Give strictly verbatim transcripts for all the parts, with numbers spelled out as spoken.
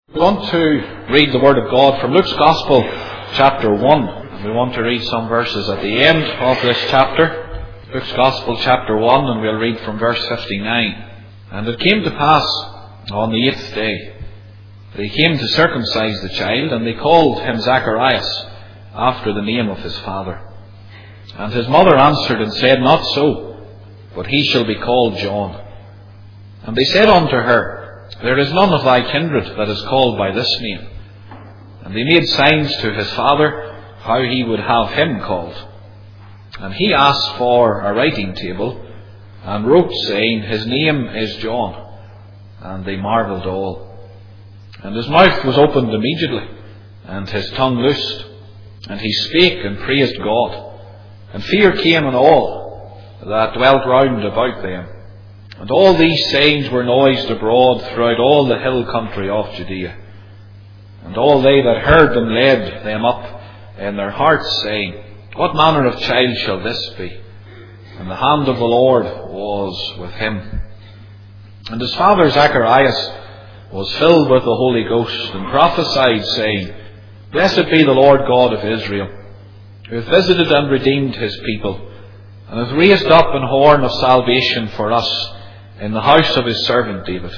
We want to read the Word of God from Luke's Gospel, chapter one. And we want to read some verses at the end of this chapter. Luke's Gospel, chapter one, and we'll read from verse fifty-nine. And it came to pass on the eighth day that he came to circumcise the child, and they called him Zacharias, after the name of his father. And his mother answered and said, Not so, but he shall be called John. And they said unto her, There is none of thy kindred that is called by this name. And they made signs to his father how he would have him called. And he asked for a writing table, and wrote, saying, His name is John. And they marvelled all. And his mouth was opened immediately, and his tongue loosed, and he spake and praised God. And fear came on all that dwelt round about them. And all these sayings were noised abroad throughout all the hill country of Judea. And all they that heard them led them up in their hearts, saying, What manner of child shall this be? And the hand of the Lord was with him. And his father Zacharias was filled with the Holy Ghost, and prophesied, saying, Blessed be the Lord God of Israel, who hath visited and redeemed his people, and hath raised up an horn of salvation for us in the house of his servant David,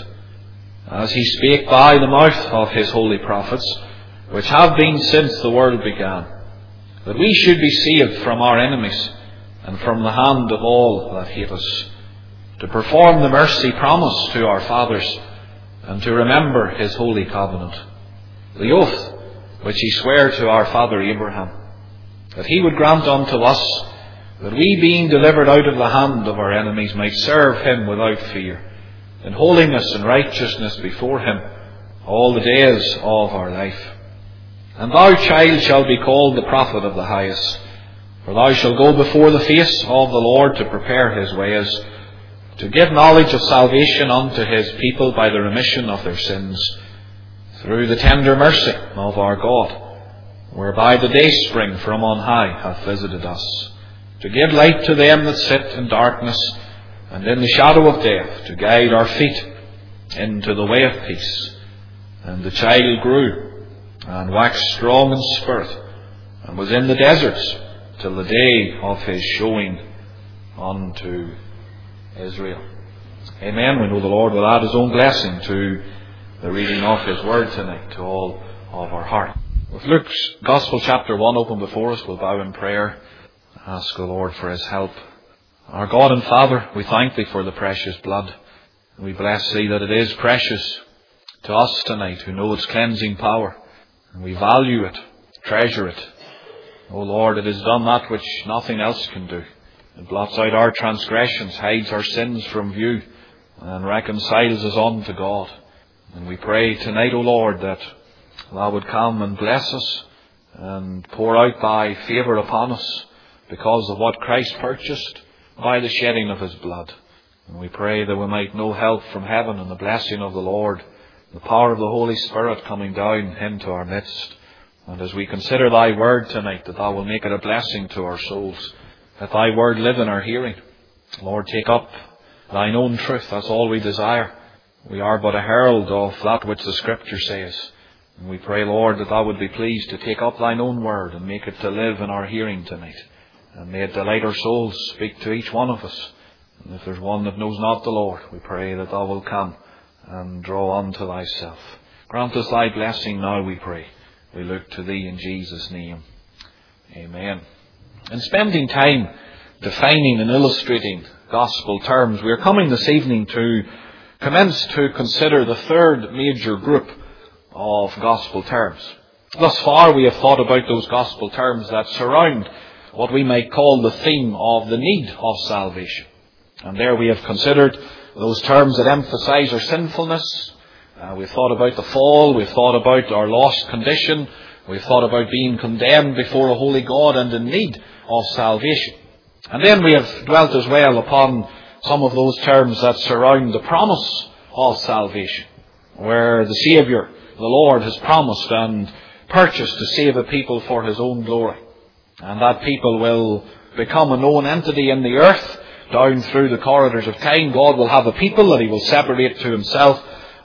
as he spake by the mouth of his holy prophets, which have been since the world began, that we should be saved from our enemies, and from the hand of all that hate us, to perform the mercy promised to our fathers, and to remember his holy covenant, the oath which he sware to our father Abraham, that he would grant unto us, that we, being delivered out of the hand of our enemies, might serve him without fear, in holiness and righteousness before him, all the days of our life. And thou, child, shalt be called the prophet of the highest, for thou shalt go before the face of the Lord to prepare his ways, to give knowledge of salvation unto his people by the remission of their sins, through the tender mercy of our God, whereby the dayspring from on high hath visited us, to give light to them that sit in darkness and in the shadow of death, to guide our feet into the way of peace. And the child grew and waxed strong in spirit, and was in the deserts till the day of his showing unto Israel. Amen. We know the Lord will add his own blessing to the reading of his word tonight to all of our heart. With Luke's Gospel chapter one open before us, we'll bow in prayer. Ask the Lord for his help. Our God and Father, we thank thee for the precious blood. And we bless thee that it is precious to us tonight who know its cleansing power. And we value it, treasure it. O Lord, it has done that which nothing else can do. It blots out our transgressions, hides our sins from view, and reconciles us unto God. And we pray tonight, O Lord, that thou would come and bless us and pour out thy favour upon us, because of what Christ purchased by the shedding of his blood. And we pray that we might know help from heaven and the blessing of the Lord, the power of the Holy Spirit coming down into our midst. And as we consider thy word tonight, that thou will make it a blessing to our souls, that thy word live in our hearing. Lord, take up thine own truth. That's all we desire. We are but a herald of that which the Scripture says. And we pray, Lord, that thou would be pleased to take up thine own word and make it to live in our hearing tonight. And may it delight our souls, speak to each one of us. And if there's one that knows not the Lord, we pray that thou wilt come and draw unto thyself. Grant us thy blessing now, we pray. We look to thee in Jesus' name. Amen. In spending time defining and illustrating gospel terms, we are coming this evening to commence to consider the third major group of gospel terms. Thus far we have thought about those gospel terms that surround what we might call the theme of the need of salvation. And there we have considered those terms that emphasize our sinfulness. Uh, we've thought about the fall. We've thought about our lost condition. We've thought about being condemned before a holy God and in need of salvation. And then we have dwelt as well upon some of those terms that surround the promise of salvation, where the Saviour, the Lord, has promised and purchased to save a people for his own glory. And that people will become a known entity in the earth. Down through the corridors of time, God will have a people that he will separate to himself,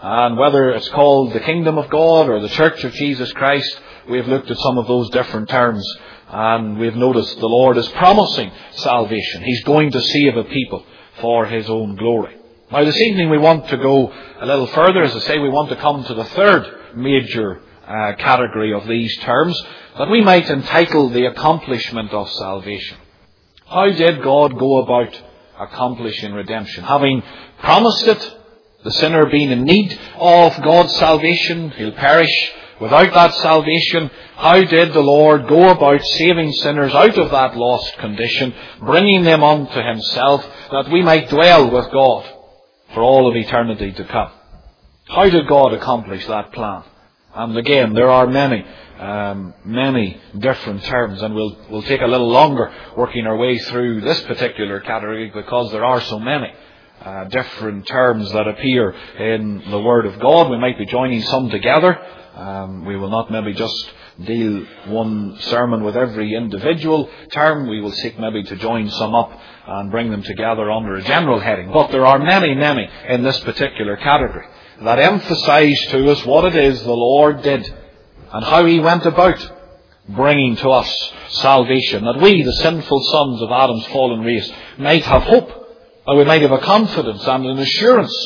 And whether it's called the Kingdom of God or the Church of Jesus Christ, we've looked at some of those different terms. And we've noticed the Lord is promising salvation. He's going to save a people for His own glory. Now this evening we want to go a little further. As I say, we want to come to the third major uh, category of these terms, that we might entitle the accomplishment of salvation. How did God go about accomplishing redemption? Having promised it, the sinner being in need of God's salvation, he'll perish without that salvation. How did the Lord go about saving sinners out of that lost condition, bringing them unto Himself, that we might dwell with God for all of eternity to come? How did God accomplish that plan? And again, there are many, um, many different terms, and we'll we'll take a little longer working our way through this particular category because there are so many uh, different terms that appear in the Word of God. We might be joining some together. Um, we will not maybe just deal one sermon with every individual term. We will seek maybe to join some up and bring them together under a general heading. But there are many, many in this particular category that emphasize to us what it is the Lord did and how He went about bringing to us salvation, that we, the sinful sons of Adam's fallen race, might have hope, that we might have a confidence and an assurance.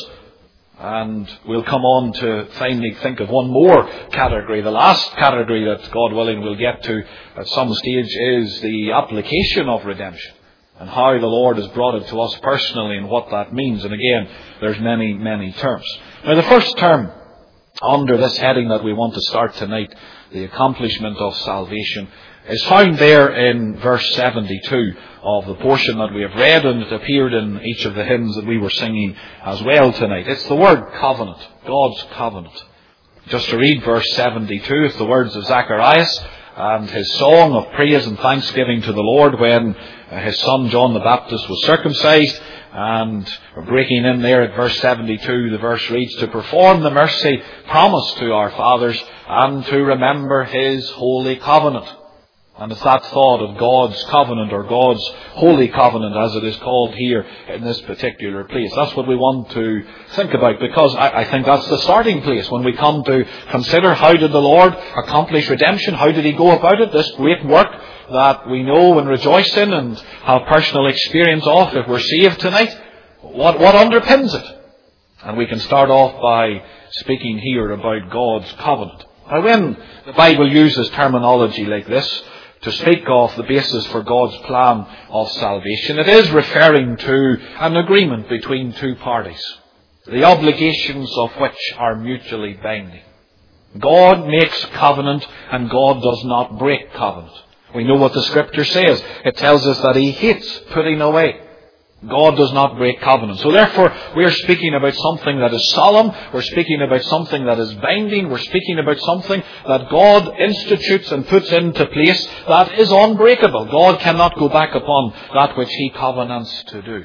And we'll come on to finally think of one more category. The last category that, God willing, we'll get to at some stage is the application of redemption and how the Lord has brought it to us personally and what that means. And again, there's many, many terms. Now, the first term under this heading that we want to start tonight, the accomplishment of salvation, is found there in verse seventy-two of the portion that we have read, and it appeared in each of the hymns that we were singing as well tonight. It's the word covenant, God's covenant. Just to read verse seventy-two, it's the words of Zacharias and his song of praise and thanksgiving to the Lord when his son John the Baptist was circumcised. And breaking in there at verse seventy-two, the verse reads, "To perform the mercy promised to our fathers and to remember His holy covenant." And it's that thought of God's covenant, or God's holy covenant as it is called here in this particular place. That's what we want to think about, because I, I think that's the starting place when we come to consider how did the Lord accomplish redemption? How did He go about it? This great work that we know and rejoice in and have personal experience of if we're saved tonight. What, what underpins it? And we can start off by speaking here about God's covenant. Now, when the Bible uses terminology like this to speak of the basis for God's plan of salvation, it is referring to an agreement between two parties, the obligations of which are mutually binding. God makes covenant and God does not break covenant. We know what the Scripture says. It tells us that He hates putting away. God does not break covenant. So therefore, we are speaking about something that is solemn. We're speaking about something that is binding. We're speaking about something that God institutes and puts into place that is unbreakable. God cannot go back upon that which He covenants to do.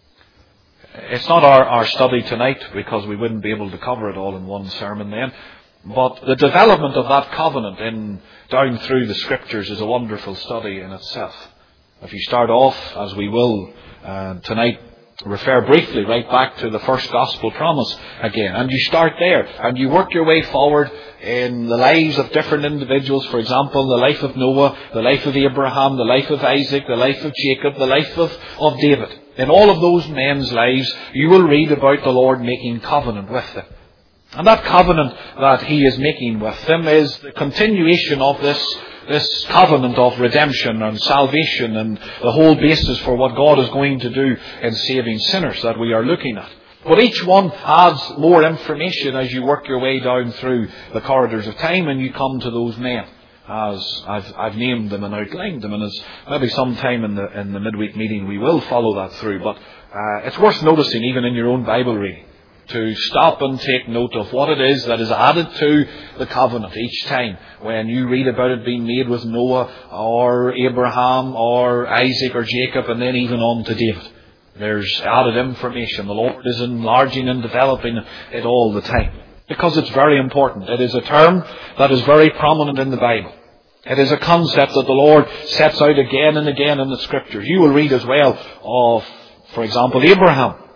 It's not our, our study tonight, because we wouldn't be able to cover it all in one sermon then. But the development of that covenant in down through the Scriptures is a wonderful study in itself. If you start off, as we will uh, tonight, refer briefly right back to the first gospel promise again, and you start there and you work your way forward in the lives of different individuals. For example, the life of Noah, the life of Abraham, the life of Isaac, the life of Jacob, the life of, of David. In all of those men's lives, you will read about the Lord making covenant with them. And that covenant that He is making with them is the continuation of this, this covenant of redemption and salvation and the whole basis for what God is going to do in saving sinners that we are looking at. But each one adds more information as you work your way down through the corridors of time and you come to those men, as I've, I've named them and outlined them. And as maybe sometime in the, in the midweek meeting we will follow that through. But uh, it's worth noticing, even in your own Bible reading, to stop and take note of what it is that is added to the covenant each time when you read about it being made with Noah or Abraham or Isaac or Jacob, and then even on to David. There's added information. The Lord is enlarging and developing it all the time, because it's very important. It is a term that is very prominent in the Bible. It is a concept that the Lord sets out again and again in the Scriptures. You will read as well of, for example, Abraham.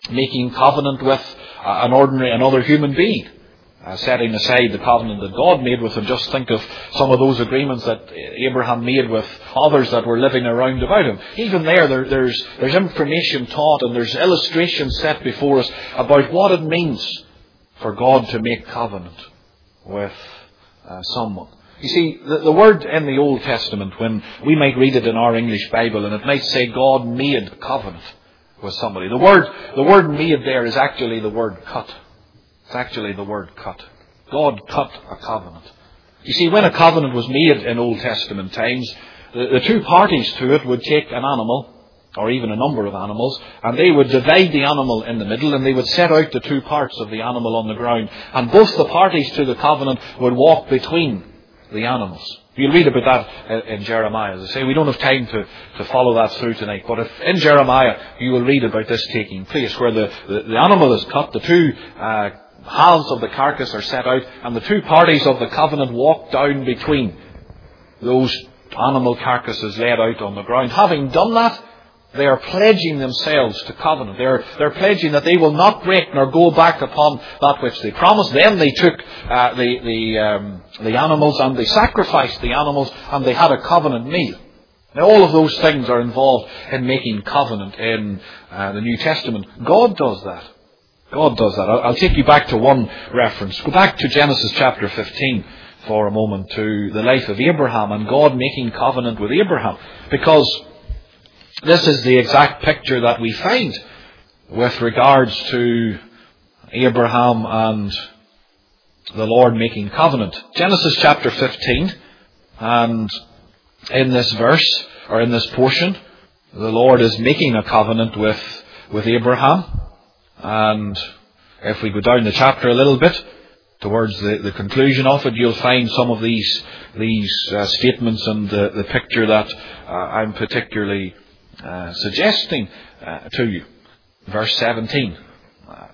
making covenant with uh, an ordinary, another human being. Uh, setting aside the covenant that God made with him, just think of some of those agreements that Abraham made with others that were living around about him. Even there, there there's, there's information taught and there's illustrations set before us about what it means for God to make covenant with uh, someone. You see, the, the word in the Old Testament, when we might read it in our English Bible, and it might say God made covenant with somebody. The word, the word made there is actually the word cut. It's actually the word cut. God cut a covenant. You see, when a covenant was made in Old Testament times, the, the two parties to it would take an animal, or even a number of animals, and they would divide the animal in the middle, and they would set out the two parts of the animal on the ground. And both the parties to the covenant would walk between the animals. You'll read about that in Jeremiah. As I say, we don't have time to, to follow that through tonight. But if in Jeremiah you will read about this taking place, where the, the, the animal is cut, the two uh, halves of the carcass are set out, and the two parties of the covenant walk down between those animal carcasses laid out on the ground. Having done that, they are pledging themselves to covenant. They're, they're pledging that they will not break nor go back upon that which they promised. Then they took uh, the the, um, the animals and they sacrificed the animals and they had a covenant meal. Now all of those things are involved in making covenant in uh, the New Testament. God does that. God does that. I'll, I'll take you back to one reference. Go back to Genesis chapter fifteen for a moment, to the life of Abraham and God making covenant with Abraham. Because this is the exact picture that we find with regards to Abraham and the Lord making covenant. Genesis chapter fifteen, and in this verse, or in this portion, the Lord is making a covenant with, with Abraham. And if we go down the chapter a little bit, towards the, the conclusion of it, you'll find some of these, these uh, statements and the, the picture that uh, I'm particularly Uh, suggesting uh, to you. Verse seventeen. Uh,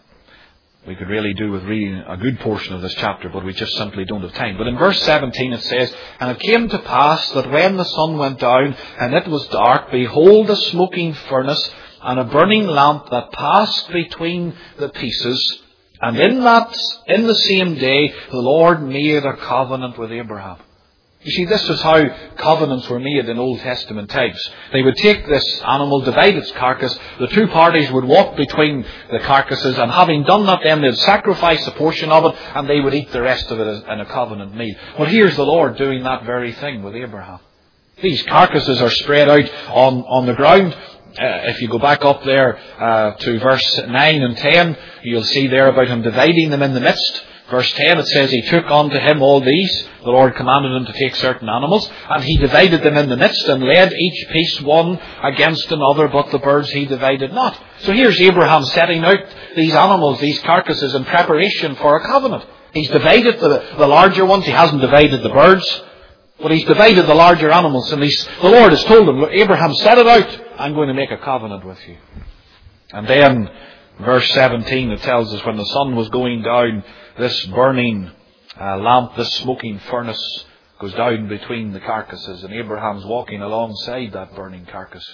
we could really do with reading a good portion of this chapter, but we just simply don't have time. But in verse seventeen it says, "And it came to pass that when the sun went down and it was dark, behold, a smoking furnace and a burning lamp that passed between the pieces. And in that, in the same day, the Lord made a covenant with Abraham." You see, this is how covenants were made in Old Testament times. They would take this animal, divide its carcass, the two parties would walk between the carcasses, and having done that, then they'd sacrifice a portion of it, and they would eat the rest of it in a covenant meal. Well, here's the Lord doing that very thing with Abraham. These carcasses are spread out on, on the ground. Uh, if you go back up there uh, to verse nine and ten, you'll see there about him dividing them in the midst. Verse ten, it says, "He took unto him all these." The Lord commanded him to take certain animals, "and he divided them in the midst, and laid each piece one against another, but the birds he divided not." So here's Abraham setting out these animals, these carcasses, in preparation for a covenant. He's divided the, the larger ones. He hasn't divided the birds, but he's divided the larger animals. And he's, the Lord has told him, "Look, Abraham, set it out. I'm going to make a covenant with you." And then, verse seventeen, it tells us, when the sun was going down, this burning uh, lamp, this smoking furnace goes down between the carcasses, and Abraham's walking alongside that burning carcass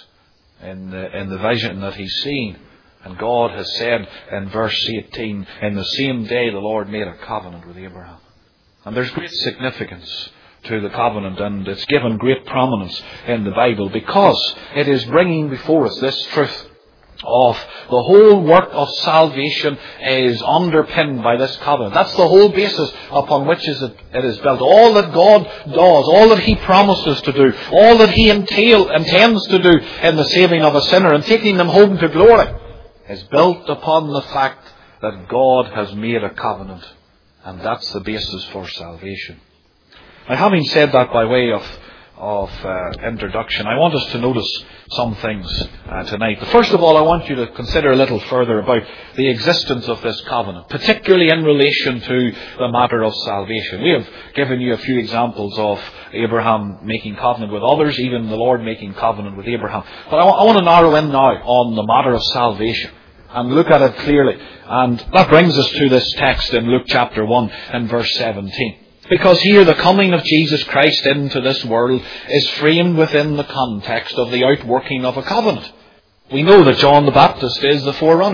in the, in the vision that he's seen. And God has said in verse eighteen, "In the same day the Lord made a covenant with Abraham." And there's great significance to the covenant, and it's given great prominence in the Bible, because it is bringing before us this truth of the whole work of salvation is underpinned by this covenant. That's the whole basis upon which it is built. All that God does, all that He promises to do, all that He entail, intends to do in the saving of a sinner and taking them home to glory, is built upon the fact that God has made a covenant. And that's the basis for salvation. Now, having said that by way of of uh, introduction, I want us to notice some things uh, tonight. First of all, I want you to consider a little further about the existence of this covenant, particularly in relation to the matter of salvation. We have given you a few examples of Abraham making covenant with others, even the Lord making covenant with Abraham. But I, w- I want to narrow in now on the matter of salvation and look at it clearly. And that brings us to this text in Luke chapter one and verse seventeen. Because here the coming of Jesus Christ into this world is framed within the context of the outworking of a covenant. We know that John the Baptist is the forerunner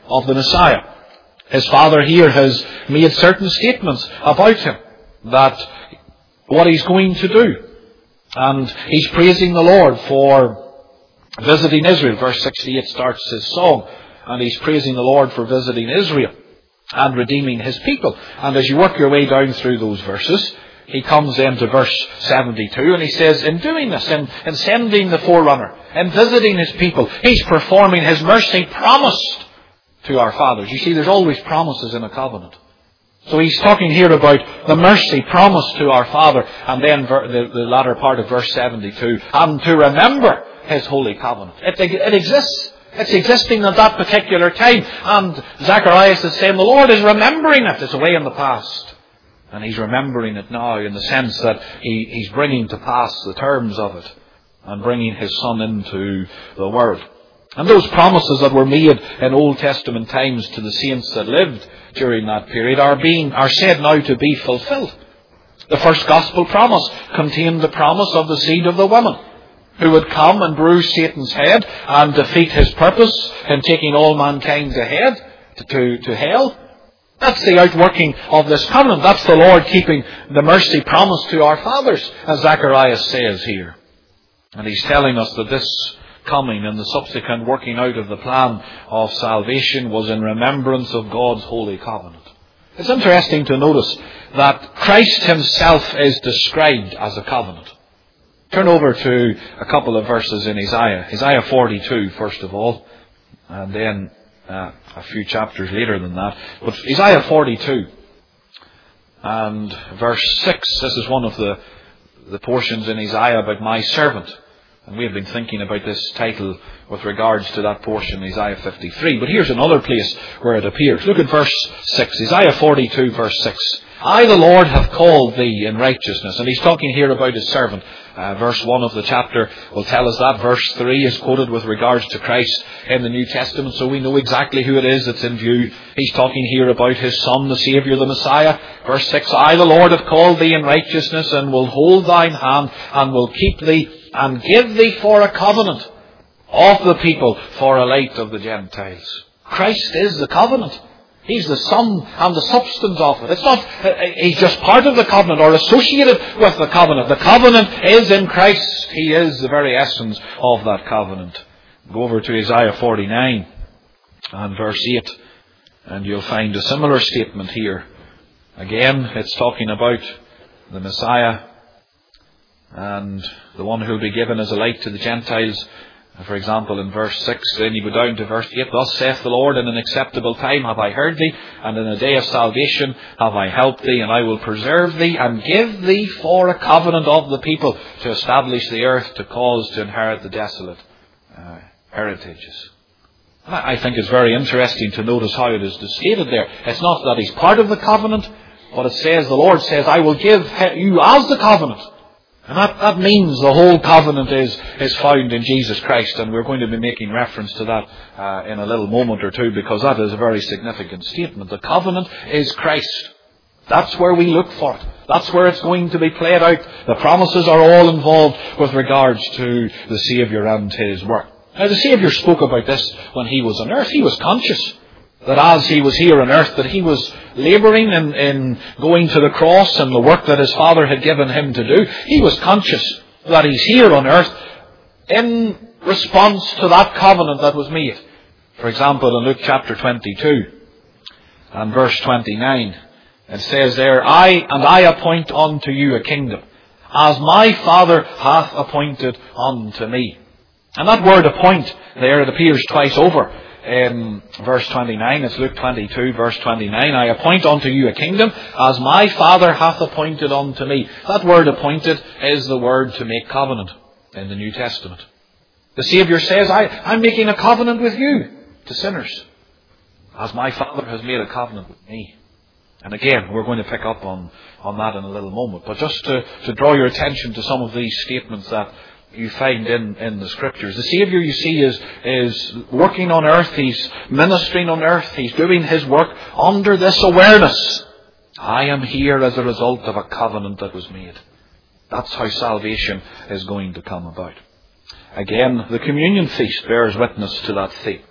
of the Messiah. His Father here has made certain statements about him, that what he's going to do. And he's praising the Lord for visiting Israel. Verse sixty-eight starts his song, and he's praising the Lord for visiting Israel and redeeming his people. And as you work your way down through those verses, he comes into verse seventy-two, and he says, in doing this, in, in sending the forerunner, in visiting his people, he's performing his mercy promised to our fathers. You see, there's always promises in a covenant. So he's talking here about the mercy promised to our Father, and then the, the latter part of verse seventy-two, and to remember his holy covenant. It, it exists. It's existing at that particular time. And Zacharias is saying the Lord is remembering it. It's away in the past. And he's remembering it now in the sense that he, he's bringing to pass the terms of it and bringing his Son into the world. And those promises that were made in Old Testament times to the saints that lived during that period are being are said now to be fulfilled. The first gospel promise contained the promise of the seed of the woman, who would come and bruise Satan's head and defeat his purpose in taking all mankind ahead to, to, to hell. That's the outworking of this covenant. That's the Lord keeping the mercy promised to our fathers, as Zacharias says here. And he's telling us that this coming and the subsequent working out of the plan of salvation was in remembrance of God's holy covenant. It's interesting to notice that Christ himself is described as a covenant. Turn over to a couple of verses in Isaiah. Isaiah forty-two, first of all, and then uh, a few chapters later than that. But Isaiah forty-two and verse six, this is one of the, the portions in Isaiah about my servant. And we have been thinking about this title with regards to that portion in Isaiah fifty-three. But here's another place where it appears. Look at verse six. Isaiah forty-two, verse six. I, the Lord, have called thee in righteousness. And he's talking here about his servant. Uh, verse one of the chapter will tell us that. Verse three is quoted with regards to Christ in the New Testament, so we know exactly who it is that's in view. He's talking here about his Son, the Saviour, the Messiah. Verse six, I, the Lord, have called thee in righteousness, and will hold thine hand, and will keep thee, and give thee for a covenant of the people, for a light of the Gentiles. Christ is the covenant. He's the sum and the substance of it. It's not, he's just part of the covenant or associated with the covenant. The covenant is in Christ. He is the very essence of that covenant. Go over to Isaiah forty-nine and verse eight, and you'll find a similar statement here. Again, it's talking about the Messiah and the one who will be given as a light to the Gentiles. For example, in verse six, then you go down to verse eight, thus saith the Lord, in an acceptable time have I heard thee, and in a day of salvation have I helped thee, and I will preserve thee, and give thee for a covenant of the people, to establish the earth, to cause to inherit the desolate uh, heritages. And I think it's very interesting to notice how it is stated there. It's not that he's part of the covenant, but it says, the Lord says, I will give you as the covenant. And that, that means the whole covenant is, is found in Jesus Christ. And we're going to be making reference to that uh, in a little moment or two, because that is a very significant statement. The covenant is Christ. That's where we look for it. That's where it's going to be played out. The promises are all involved with regards to the Saviour and his work. Now, the Saviour spoke about this when he was on earth. He was conscious that as he was here on earth, that he was labouring in, in going to the cross and the work that his Father had given him to do. He was conscious that he's here on earth in response to that covenant that was made. For example, in Luke chapter twenty-two and verse twenty-nine, it says there, I and I appoint unto you a kingdom, as my Father hath appointed unto me. And that word appoint there, it appears twice over. In verse twenty-nine, it's Luke twenty-two, verse twenty-nine, I appoint unto you a kingdom, as my Father hath appointed unto me. That word appointed is the word to make covenant in the New Testament. The Saviour says, I, I'm making a covenant with you, to sinners, as my Father has made a covenant with me. And again, we're going to pick up on, on that in a little moment. But just to, to draw your attention to some of these statements that you find in, in the Scriptures. The Saviour, you see, is, is working on earth. He's ministering on earth. He's doing his work under this awareness. I am here as a result of a covenant that was made. That's how salvation is going to come about. Again, the communion feast bears witness to that theme.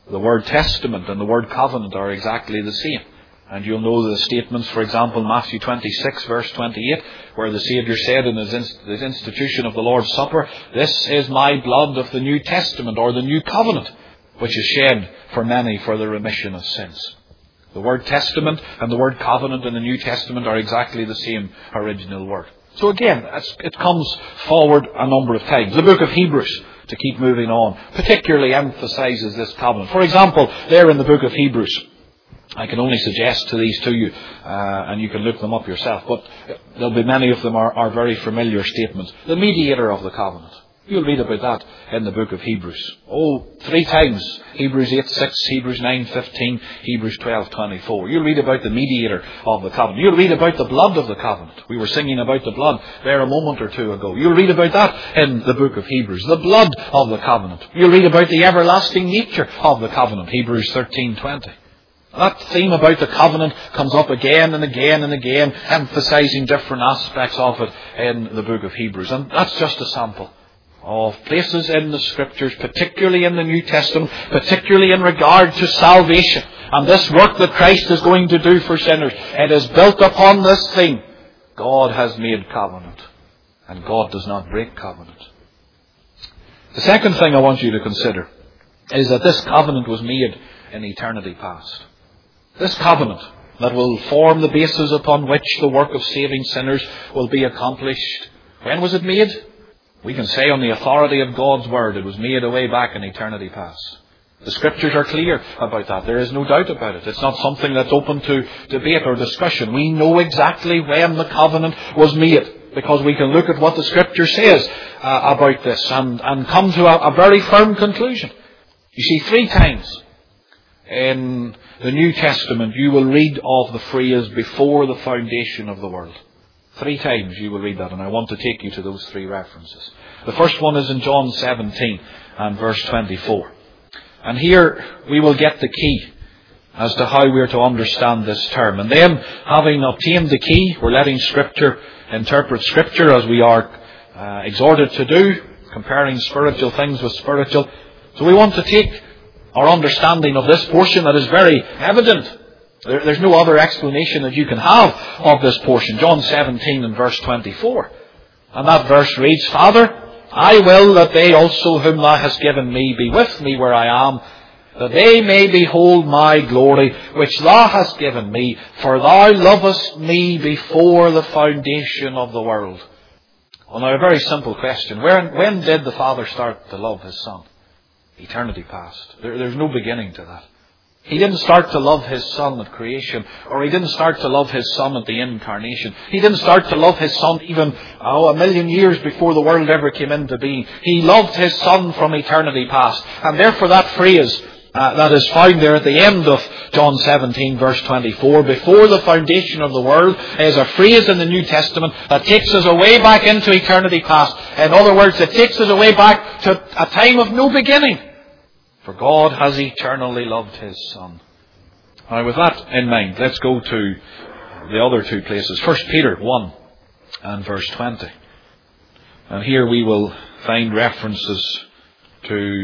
The word testament and the word covenant are exactly the same. And you'll know the statements, for example, Matthew twenty-six, verse twenty-eight, where the Saviour said in his, inst- his institution of the Lord's Supper, "This is my blood of the New Testament," or the New Covenant, which is shed for many for the remission of sins. The word testament and the word covenant in the New Testament are exactly the same original word. So again, it comes forward a number of times. The book of Hebrews, to keep moving on, particularly emphasises this covenant. For example, there in the book of Hebrews, I can only suggest to these to you, uh, and you can look them up yourself, but there'll be many of them are, are very familiar statements. The mediator of the covenant. You'll read about that in the book of Hebrews. Oh, three times. Hebrews eight six, Hebrews nine fifteen, Hebrews twelve twenty-four. You'll read about the mediator of the covenant. You'll read about the blood of the covenant. We were singing about the blood there a moment or two ago. You'll read about that in the book of Hebrews. The blood of the covenant. You'll read about the everlasting nature of the covenant. Hebrews thirteen twenty. That theme about the covenant comes up again and again and again, emphasising different aspects of it in the book of Hebrews. And that's just a sample of places in the Scriptures, particularly in the New Testament, particularly in regard to salvation and this work that Christ is going to do for sinners. It is built upon this theme. God has made covenant, and God does not break covenant. The second thing I want you to consider is that this covenant was made in eternity past. This covenant that will form the basis upon which the work of saving sinners will be accomplished. When was it made? We can say on the authority of God's Word, it was made away back in eternity past. The Scriptures are clear about that. There is no doubt about it. It's not something that's open to debate or discussion. We know exactly when the covenant was made, because we can look at what the Scripture says uh, about this and, and come to a, a very firm conclusion. You see, three times in the New Testament you will read of the phrase "before the foundation of the world." Three times you will read that, and I want to take you to those three references. The first one is in John seventeen and verse twenty-four. And here we will get the key as to how we are to understand this term. And then, having obtained the key, we're letting Scripture interpret Scripture as we are uh, exhorted to do, comparing spiritual things with spiritual. So we want to take our understanding of this portion that is very evident. There, there's no other explanation that you can have of this portion. John seventeen and verse twenty-four. And that verse reads, "Father, I will that they also whom thou hast given me be with me where I am, that they may behold my glory, which thou hast given me, for thou lovest me before the foundation of the world." Well, now a very simple question. When, when did the Father start to love His Son? Eternity past. There, there's no beginning to that. He didn't start to love His Son at creation, or He didn't start to love His Son at the incarnation. He didn't start to love His Son even oh, a million years before the world ever came into being. He loved His Son from eternity past. And therefore that phrase uh, that is found there at the end of John seventeen verse twenty-four, "before the foundation of the world," is a phrase in the New Testament that takes us away back into eternity past. In other words, it takes us away back to a time of no beginning. For God has eternally loved His Son. Now with that in mind, let's go to the other two places. First Peter one and verse twenty. And here we will find references to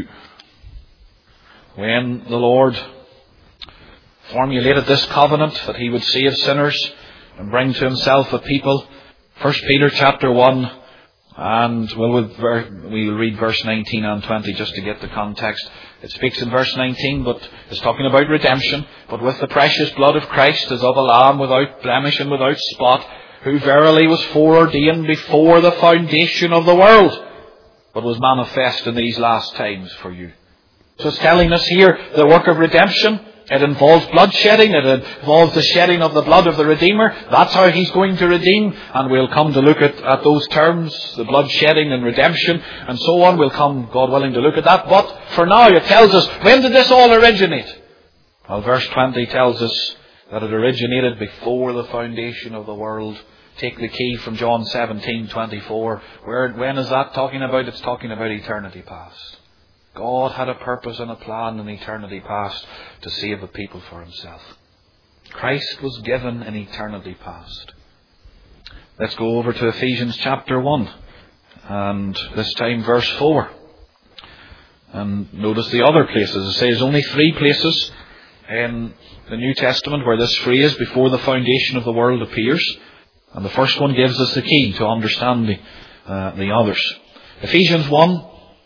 when the Lord formulated this covenant that He would save sinners and bring to Himself a people. First Peter chapter one, and we'll, we'll read verse nineteen and twenty just to get the context. It speaks in verse nineteen, but it's talking about redemption. "But with the precious blood of Christ as of a lamb without blemish and without spot, who verily was foreordained before the foundation of the world, but was manifest in these last times for you." So it's telling us here the work of redemption. It involves bloodshedding. It involves the shedding of the blood of the Redeemer. That's how He's going to redeem. And we'll come to look at, at those terms, the bloodshedding and redemption and so on. We'll come, God willing, to look at that. But for now it tells us, when did this all originate? Well, verse twenty tells us that it originated before the foundation of the world. Take the key from John seventeen twenty-four. Where, when is that talking about? It's talking about eternity past. God had a purpose and a plan in eternity past to save a people for Himself. Christ was given in eternity past. Let's go over to Ephesians chapter one, and this time verse four. And notice the other places. It says only three places in the New Testament where this phrase, before the foundation of the world, appears. And the first one gives us the key to understand the, uh, the others. Ephesians one,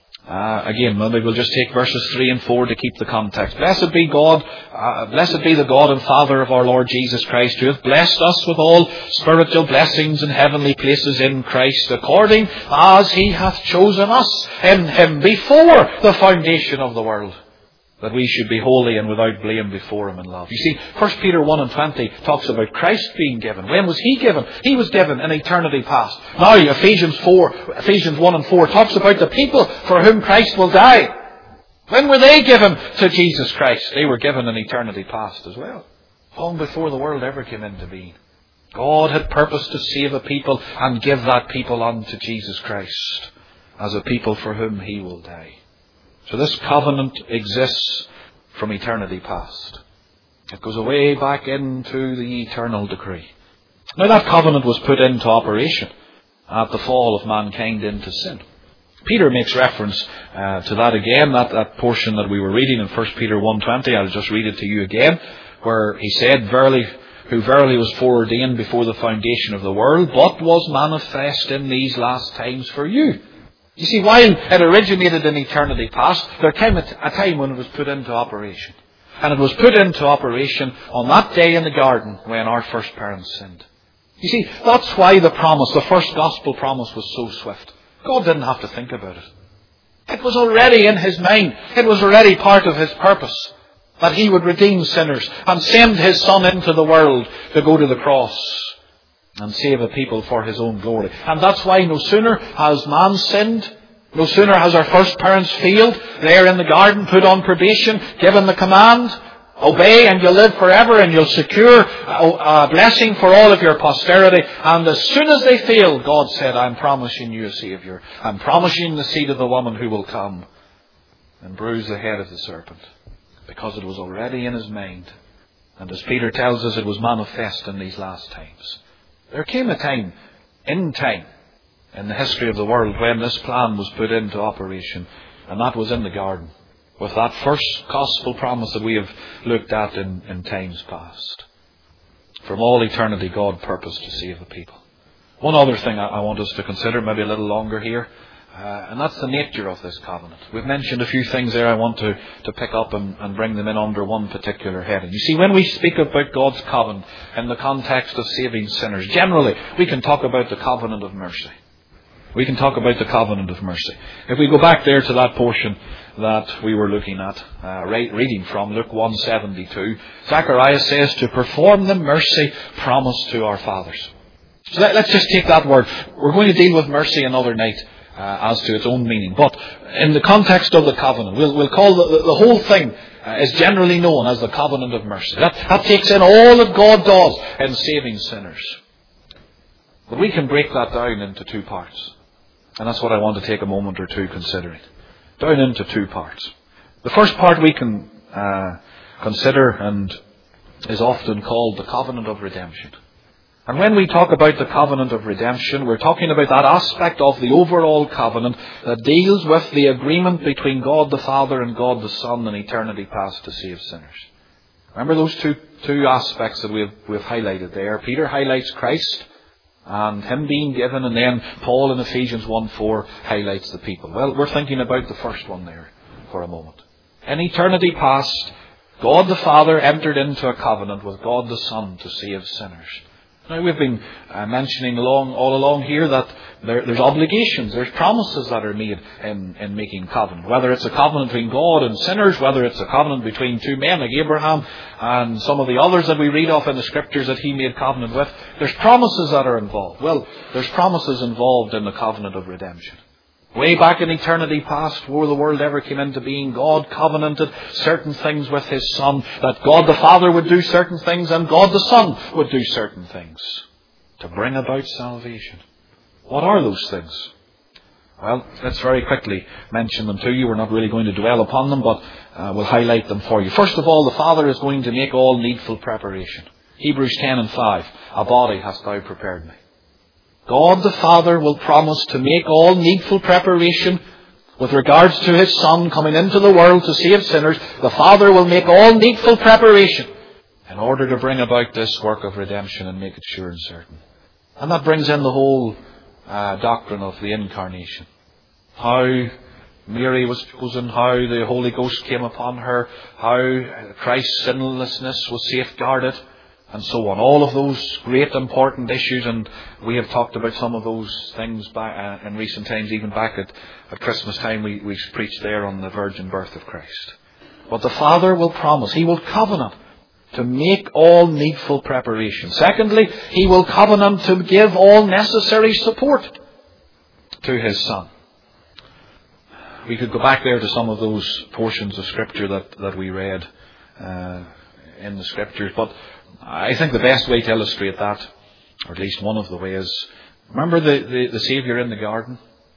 uh, again, maybe we'll just take verses three and four to keep the context. Blessed be God, uh, blessed be the God and Father of our Lord Jesus Christ, who hath blessed us with all spiritual blessings in heavenly places in Christ, according as He hath chosen us in Him before the foundation of the world, that we should be holy and without blame before Him in love. You see, First Peter one and twenty talks about Christ being given. When was He given? He was given in eternity past. Now Ephesians four, Ephesians one and four talks about the people for whom Christ will die. When were they given to Jesus Christ? They were given in eternity past as well, long before the world ever came into being. God had purposed to save a people and give that people unto Jesus Christ as a people for whom He will die. So this covenant exists from eternity past. It goes away back into the eternal decree. Now that covenant was put into operation at the fall of mankind into sin. Peter makes reference uh, to that again, that, that portion that we were reading in First Peter one twenty. I'll just read it to you again, where he said, Verily, who verily was foreordained before the foundation of the world, but was manifest in these last times for you. You see, while it originated in eternity past, there came a time when it was put into operation. And it was put into operation on that day in the garden when our first parents sinned. You see, that's why the promise, the first gospel promise, was so swift. God didn't have to think about it. It was already in His mind. It was already part of His purpose, that He would redeem sinners and send His Son into the world to go to the cross and save a people for His own glory. And that's why no sooner has man sinned, no sooner has our first parents failed, there in the garden, put on probation, given the command, obey and you'll live forever and you'll secure a blessing for all of your posterity. And as soon as they failed, God said, I'm promising you a Saviour. I'm promising the seed of the woman who will come and bruise the head of the serpent. Because it was already in His mind. And as Peter tells us, it was manifest in these last times. There came a time, in time, in the history of the world when this plan was put into operation. And that was in the garden, with that first gospel promise that we have looked at in, in times past. From all eternity, God purposed to save the people. One other thing I, I want us to consider, maybe a little longer here, uh, and that's the nature of this covenant. We've mentioned a few things there I want to, to pick up and, and bring them in under one particular heading. You see, when we speak about God's covenant in the context of saving sinners, generally we can talk about the covenant of mercy. We can talk about the covenant of mercy. If we go back there to that portion that we were looking at, uh, right, reading from Luke one seventy-two, Zechariah says to perform the mercy promised to our fathers. So let, let's just take that word. We're going to deal with mercy another night uh, as to its own meaning. But in the context of the covenant, we'll, we'll call the, the, the whole thing uh, is generally known as the covenant of mercy. That, that takes in all that God does in saving sinners. But we can break that down into two parts. And that's what I want to take a moment or two considering. Down into two parts. The first part we can uh, consider and is often called the covenant of redemption. And when we talk about the covenant of redemption, we're talking about that aspect of the overall covenant that deals with the agreement between God the Father and God the Son in eternity past to save sinners. Remember those two, two aspects that we've, we've highlighted there. Peter highlights Christ and Him being given, and then Paul in Ephesians one four highlights the people. Well, we're thinking about the first one there for a moment. In eternity past, God the Father entered into a covenant with God the Son to save sinners. Now, we've been uh, mentioning along, all along here that there, there's obligations, there's promises that are made in, in making covenant. Whether it's a covenant between God and sinners, whether it's a covenant between two men like Abraham and some of the others that we read off in the Scriptures that he made covenant with, there's promises that are involved. Well, there's promises involved in the covenant of redemption. Way back in eternity past, before the world ever came into being, God covenanted certain things with His Son, that God the Father would do certain things and God the Son would do certain things to bring about salvation. What are those things? Well, let's very quickly mention them to you. We're not really going to dwell upon them, but uh, we'll highlight them for you. First of all, the Father is going to make all needful preparation. Hebrews ten and five, a body hast thou prepared me. God the Father will promise to make all needful preparation with regards to His Son coming into the world to save sinners, the Father will make all needful preparation in order to bring about this work of redemption and make it sure and certain. And that brings in the whole uh, doctrine of the incarnation. How Mary was chosen, how the Holy Ghost came upon her, how Christ's sinlessness was safeguarded, and so on. All of those great important issues, and we have talked about some of those things back, uh, in recent times, even back at, at Christmas time we, we preached there on the virgin birth of Christ. But the Father will promise, He will covenant to make all needful preparation. Secondly, He will covenant to give all necessary support to His Son. We could go back there to some of those portions of Scripture that, that we read uh, in the Scriptures, but I think the best way to illustrate that, or at least one of the ways, remember the, the, the Saviour in the garden,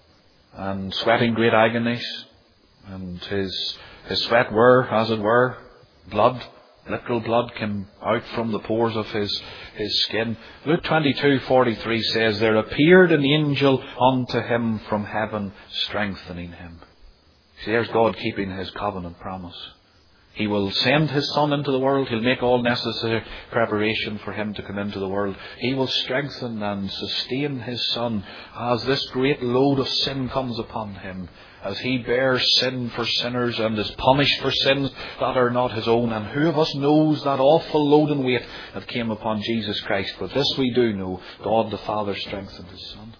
and sweating great agonies, and his his sweat were, as it were, blood, literal blood came out from the pores of his, his skin. Luke twenty-two forty-three says, there appeared an angel unto him from heaven, strengthening him. See, there's God keeping His covenant promise. He will send His Son into the world. He'll make all necessary preparation for Him to come into the world. He will strengthen and sustain His Son as this great load of sin comes upon Him, as He bears sin for sinners and is punished for sins that are not His own. And who of us knows that awful load and weight that came upon Jesus Christ? But this we do know, God the Father strengthened His Son.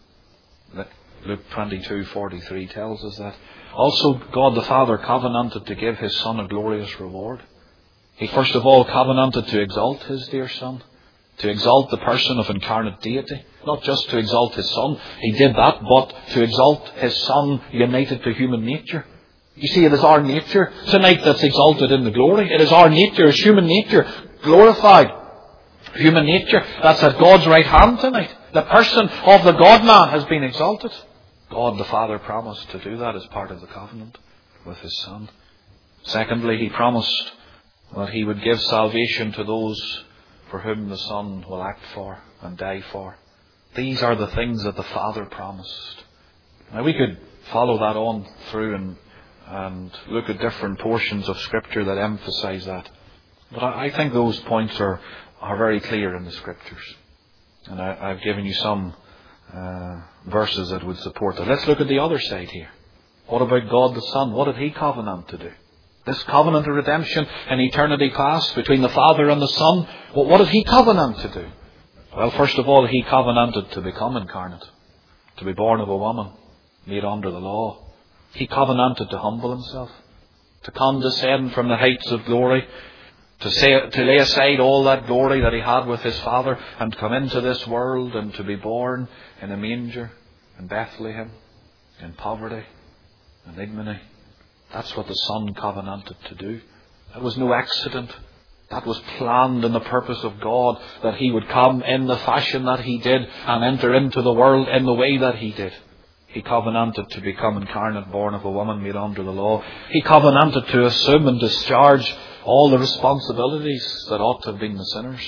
Luke twenty-two forty-three tells us that. Also, God the Father covenanted to give His Son a glorious reward. He first of all covenanted to exalt His dear Son, to exalt the person of incarnate deity, not just to exalt His Son. He did that, but to exalt His Son united to human nature. You see, it is our nature tonight that's exalted in the glory. It is our nature, it's human nature, glorified. Human nature that's at God's right hand tonight. The person of the God-man has been exalted. God the Father promised to do that as part of the covenant with His Son. Secondly, He promised that He would give salvation to those for whom the Son will act for and die for. These are the things that the Father promised. Now we could follow that on through and, and look at different portions of Scripture that emphasize that. But I, I think those points are, are very clear in the Scriptures. And I, I've given you some Uh, verses that would support that. Let's look at the other side here. What about God the Son? What did He covenant to do? This covenant of redemption in eternity past between the Father and the Son, well, what did He covenant to do? Well, first of all, He covenanted to become incarnate, to be born of a woman, made under the law. He covenanted to humble Himself, to condescend from the heights of glory, To, say, to lay aside all that glory that He had with His Father and come into this world and to be born in a manger in Bethlehem, in poverty and ignominy. That's what the Son covenanted to do. That was no accident. That was planned in the purpose of God, that He would come in the fashion that He did and enter into the world in the way that He did. He covenanted to become incarnate, born of a woman, made under the law. He covenanted to assume and discharge all the responsibilities that ought to have been the sinners.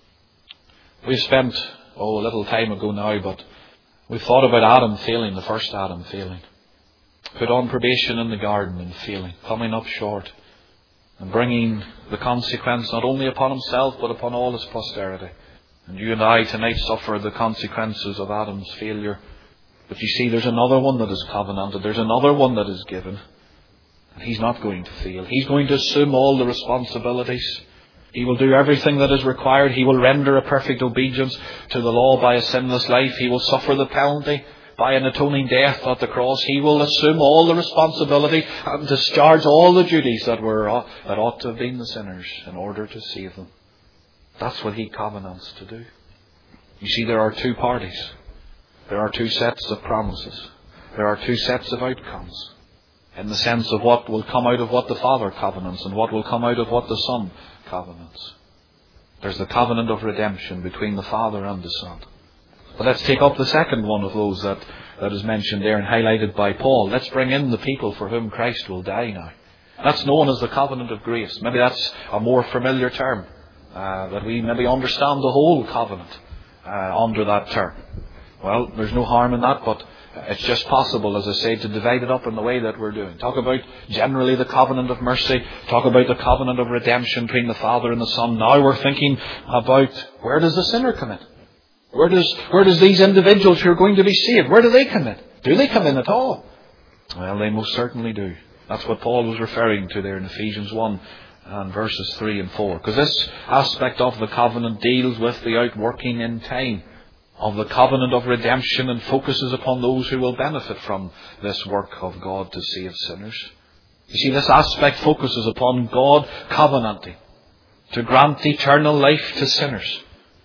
We've spent, oh, a little time ago now, but we've thought about Adam failing, the first Adam failing. Put on probation in the garden and failing, coming up short, and bringing the consequence not only upon himself, but upon all his posterity. And you and I tonight suffer the consequences of Adam's failure. But you see, there's another one that is covenanted. There's another one that is given. And He's not going to fail. He's going to assume all the responsibilities. He will do everything that is required. He will render a perfect obedience to the law by a sinless life. He will suffer the penalty by an atoning death at the cross. He will assume all the responsibility and discharge all the duties that were that ought to have been the sinners in order to save them. That's what He covenants to do. You see, there are two parties. There are two sets of promises. There are two sets of outcomes, in the sense of what will come out of what the Father covenants and what will come out of what the Son covenants. There's the covenant of redemption between the Father and the Son. But let's take up the second one of those that, that is mentioned there and highlighted by Paul. Let's bring in the people for whom Christ will die now. That's known as the covenant of grace. Maybe that's a more familiar term, uh, that we maybe understand the whole covenant uh, under that term. Well, there's no harm in that, but it's just possible, as I say, to divide it up in the way that we're doing. Talk about generally the covenant of mercy. Talk about the covenant of redemption between the Father and the Son. Now we're thinking about, where does the sinner come in? Where does, where does these individuals who are going to be saved, where do they come in? Do they come in at all? Well, they most certainly do. That's what Paul was referring to there in Ephesians one and verses three and four. Because this aspect of the covenant deals with the outworking in time of the covenant of redemption and focuses upon those who will benefit from this work of God to save sinners. You see, this aspect focuses upon God covenanting to grant eternal life to sinners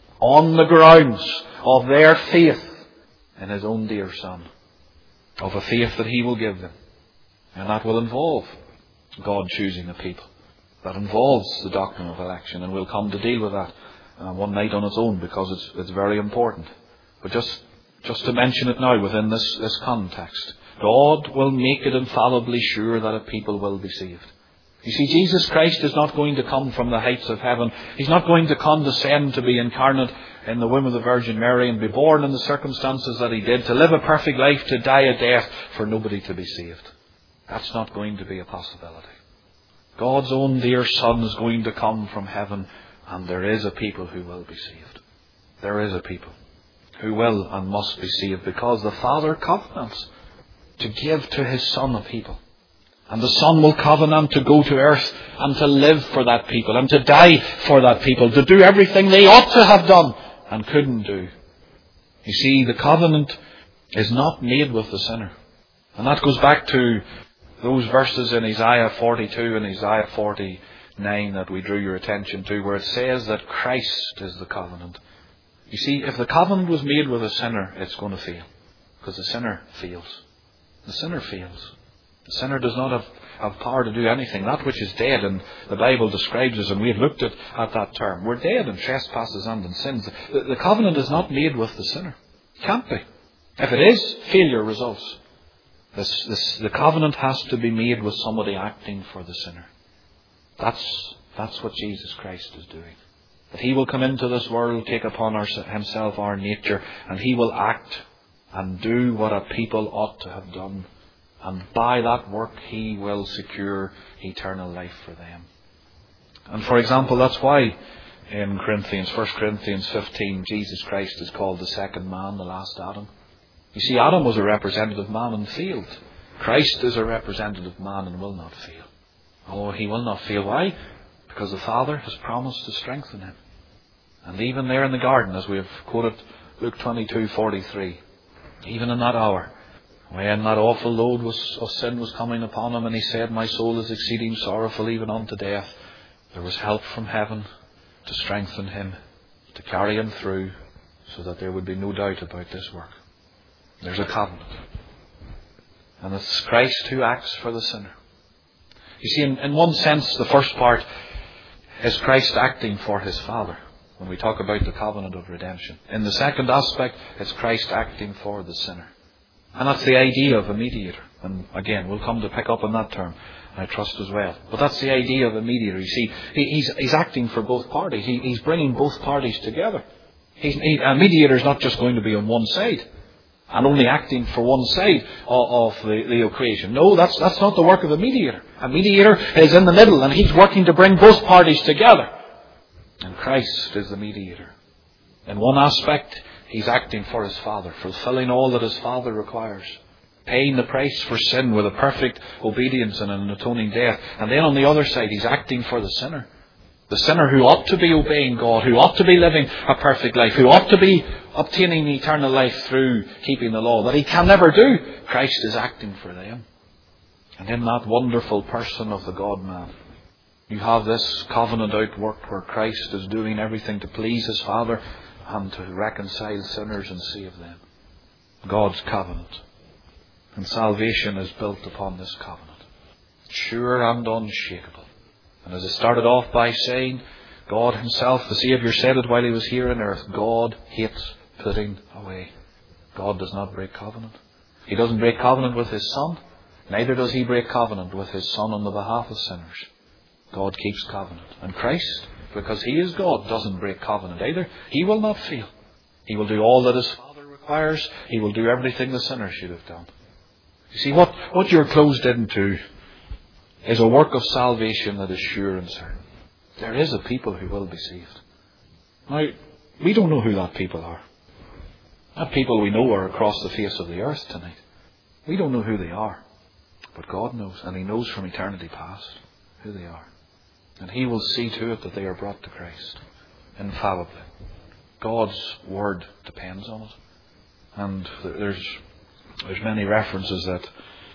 on the grounds of their faith in His own dear Son, of a faith that He will give them. And that will involve God choosing a people. That involves the doctrine of election, and we'll come to deal with that uh, one night on its own, because it's, it's very important. But just, just to mention it now within this, this context, God will make it infallibly sure that a people will be saved. You see, Jesus Christ is not going to come from the heights of heaven. He's not going to condescend to be incarnate in the womb of the Virgin Mary and be born in the circumstances that He did, to live a perfect life, to die a death for nobody to be saved. That's not going to be a possibility. God's own dear Son is going to come from heaven, and there is a people who will be saved. There is a people who will and must be saved, because the Father covenants to give to His Son a people. And the Son will covenant to go to earth and to live for that people and to die for that people, to do everything they ought to have done and couldn't do. You see, the covenant is not made with the sinner. And that goes back to those verses in Isaiah forty-two and Isaiah forty-nine that we drew your attention to, where it says that Christ is the covenant. You see, if the covenant was made with a sinner, it's going to fail. Because the sinner fails. The sinner fails. The sinner does not have, have power to do anything. That which is dead, and the Bible describes us, and we have looked at, at that term. We're dead in trespasses and in sins. The, the covenant is not made with the sinner. It can't be. If it is, failure results. This, this, the covenant has to be made with somebody acting for the sinner. That's, that's what Jesus Christ is doing. That He will come into this world, take upon our, Himself our nature, and He will act and do what a people ought to have done. And by that work He will secure eternal life for them. And for example, that's why in Corinthians, First Corinthians fifteen, Jesus Christ is called the second man, the last Adam. You see, Adam was a representative man and failed. Christ is a representative man and will not fail. Oh, He will not fail. Why? Because the Father has promised to strengthen Him. And even there in the garden, as we have quoted Luke twenty-two forty-three, even in that hour, when that awful load was, of sin was coming upon Him, and He said, "My soul is exceeding sorrowful even unto death," there was help from heaven to strengthen Him, to carry Him through, so that there would be no doubt about this work. There's a covenant. And it's Christ who acts for the sinner. You see, in, in one sense, the first part is Christ acting for His Father, when we talk about the covenant of redemption. In the second aspect, it's Christ acting for the sinner. And that's the idea of a mediator. And again, we'll come to pick up on that term, I trust, as well. But that's the idea of a mediator. You see, he, he's, he's acting for both parties. He, he's bringing both parties together. He's, he, a mediator is not just going to be on one side and only acting for one side of, of the, the equation. No, that's, that's not the work of a mediator. A mediator is in the middle, and he's working to bring both parties together. And Christ is the mediator. In one aspect, He's acting for His Father, fulfilling all that His Father requires, paying the price for sin with a perfect obedience and an atoning death. And then on the other side, He's acting for the sinner. The sinner who ought to be obeying God, who ought to be living a perfect life, who ought to be obtaining eternal life through keeping the law, that he can never do. Christ is acting for them. And in that wonderful person of the God-man, you have this covenant out work where Christ is doing everything to please His Father and to reconcile sinners and save them. God's covenant. And salvation is built upon this covenant. Sure and unshakable. And as it started off by saying, God Himself, the Saviour, said it while He was here on earth, God hates putting away. God does not break covenant. He doesn't break covenant with His Son. Neither does He break covenant with His Son on the behalf of sinners. God keeps covenant. And Christ, because He is God, doesn't break covenant either. He will not fail. He will do all that His Father requires requires, He will do everything the sinner should have done. You see, what, what you're closed into is a work of salvation that is sure and certain. There is a people who will be saved. Now, we don't know who that people are. That people we know are across the face of the earth tonight. We don't know who they are. But God knows, and He knows from eternity past who they are. And He will see to it that they are brought to Christ. Infallibly. God's Word depends on it. And there's, there's many references that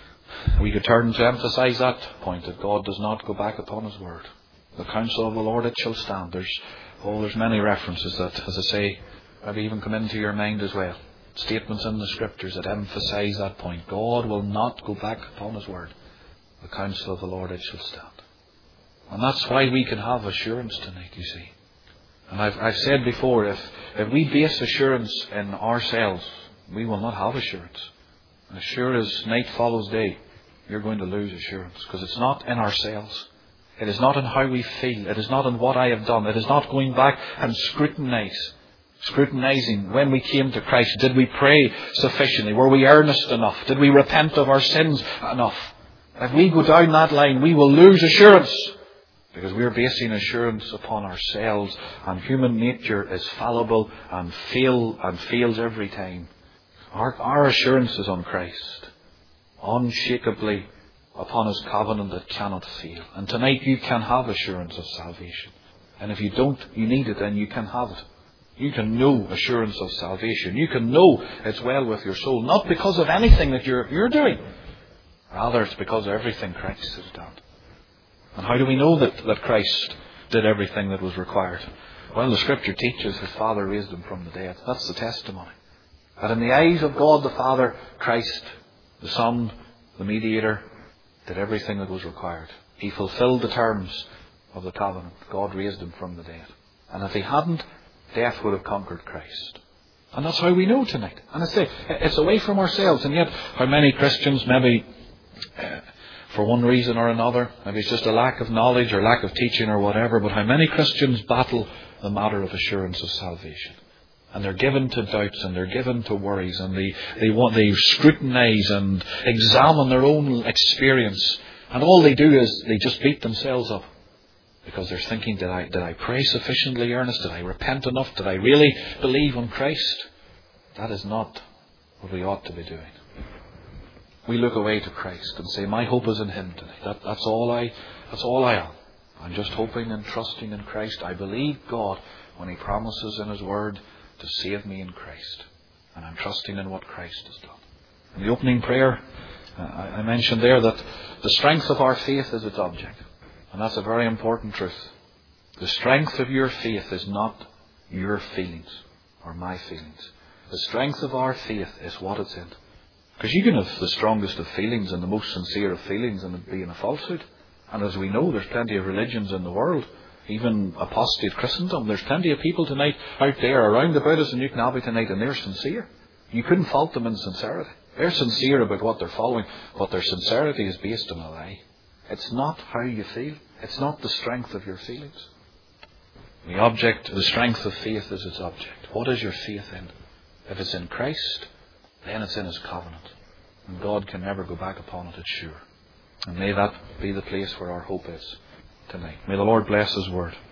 we could turn to emphasize that point, that God does not go back upon His Word. The counsel of the Lord, it shall stand. There's, oh, there's many references that, as I say, maybe even come into your mind as well. Statements in the Scriptures that emphasize that point. God will not go back upon His Word. The counsel of the Lord, it shall stand. And that's why we can have assurance tonight, you see. And I've, I've said before, if, if we base assurance in ourselves, we will not have assurance. As sure as night follows day, you're going to lose assurance. Because it's not in ourselves. It is not in how we feel. It is not in what I have done. It is not going back and scrutinize. Scrutinizing when we came to Christ. Did we pray sufficiently? Were we earnest enough? Did we repent of our sins enough? If we go down that line, we will lose assurance. Because we're basing assurance upon ourselves. And human nature is fallible and fail and fails every time. Our, our assurance is on Christ. Unshakably upon His covenant that cannot fail. And tonight you can have assurance of salvation. And if you don't, you need it, then you can have it. You can know assurance of salvation. You can know it's well with your soul. Not because of anything that you're, you're doing. Rather, it's because of everything Christ has done. And how do we know that, that Christ did everything that was required? Well, the Scripture teaches His Father raised Him from the dead. That's the testimony. That in the eyes of God the Father, Christ, the Son, the mediator, did everything that was required. He fulfilled the terms of the covenant. God raised Him from the dead. And if He hadn't, death would have conquered Christ. And that's how we know tonight. And I say, it's away from ourselves. And yet, how many Christians, maybe uh, for one reason or another, maybe it's just a lack of knowledge or lack of teaching or whatever, but how many Christians battle the matter of assurance of salvation. And they're given to doubts and they're given to worries and they, they want they scrutinize and examine their own experience. And all they do is they just beat themselves up. Because they're thinking, did I, did I pray sufficiently earnest? Did I repent enough? Did I really believe on Christ? That is not what we ought to be doing. We look away to Christ and say, my hope is in Him tonight. That, that's all I, that's all I am. I'm just hoping and trusting in Christ. I believe God when He promises in His Word to save me in Christ. And I'm trusting in what Christ has done. In the opening prayer, uh, I mentioned there that the strength of our faith is its object. And that's a very important truth. The strength of your faith is not your feelings or my feelings. The strength of our faith is what it's in. Because you can have the strongest of feelings and the most sincere of feelings and it being a falsehood. And as we know, there's plenty of religions in the world, even apostate Christendom. There's plenty of people tonight out there around about us in Newton Abbey tonight, and they're sincere. You couldn't fault them in sincerity. They're sincere about what they're following, but their sincerity is based on a lie. It's not how you feel. It's not the strength of your feelings. The object, the strength of faith is its object. What is your faith in? If it's in Christ, then it's in His covenant. And God can never go back upon it, it's sure. And may that be the place where our hope is tonight. May the Lord bless His Word.